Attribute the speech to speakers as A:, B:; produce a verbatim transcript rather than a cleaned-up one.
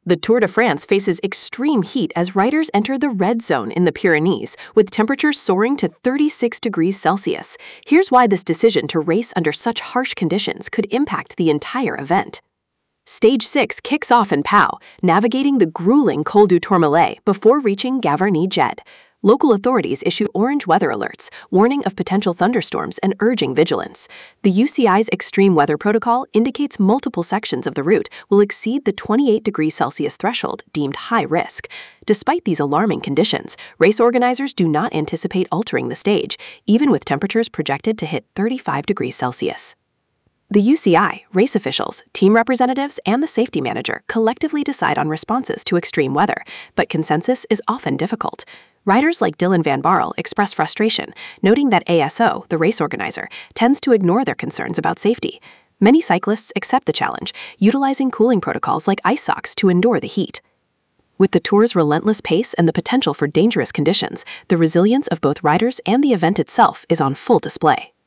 A: The Tour de France faces extreme heat as riders enter the red zone in the Pyrenees, with temperatures soaring to thirty-six degrees Celsius. Here's why this decision to race under such harsh conditions could impact the entire event. Stage six kicks off in Pau, navigating the grueling Col du Tourmalet before reaching Gavarnie-Jed. Local authorities issue orange weather alerts, warning of potential thunderstorms and urging vigilance. The U C I's extreme weather protocol indicates multiple sections of the route will exceed the twenty-eight degrees Celsius threshold, deemed high risk. Despite these alarming conditions, race organizers do not anticipate altering the stage, even with temperatures projected to hit thirty-five degrees Celsius. The U C I, race officials, team representatives, and the safety manager collectively decide on responses to extreme weather, but consensus is often difficult. Riders like Dylan van Baarle express frustration, noting that A S O, the race organizer, tends to ignore their concerns about safety. Many cyclists accept the challenge, utilizing cooling protocols like ice socks to endure the heat. With the Tour's relentless pace and the potential for dangerous conditions, the resilience of both riders and the event itself is on full display.